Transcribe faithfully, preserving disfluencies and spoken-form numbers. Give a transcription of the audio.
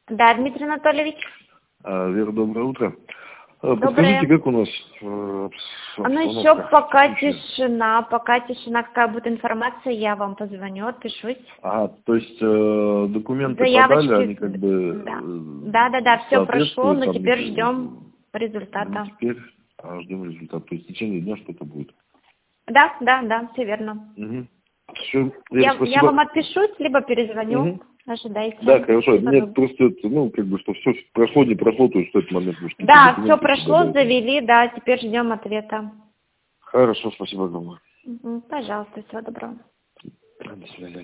Да, Дмитрий Анатольевич. А, Вера, доброе утро. А, Доброе. Подскажите, как у нас э, А ну еще обстановка? пока тишина, пока тишина, какая будет информация, я вам позвоню, отпишусь. А, то есть э, документы Заявочки, подали, они как бы да, э, да, да, да, все прошло, соответствуют, но там, теперь не- ждем ну, результата. теперь а, ждем результат. То есть в течение дня что-то будет. Да, да, да, все верно. Угу. Все, Вера, Я, я вам спасибо. отпишусь, либо перезвоню, Мгм. ожидайте. Да, хорошо. Либо Нет, вы- просто, это, ну, как бы, что все прошло, не прошло, то есть в этот момент, может, какие-то Да, все документы еще прошло, добавить. завели, да, теперь ждем ответа. Хорошо, спасибо огромное. Мгм, пожалуйста, всего доброго. До свидания.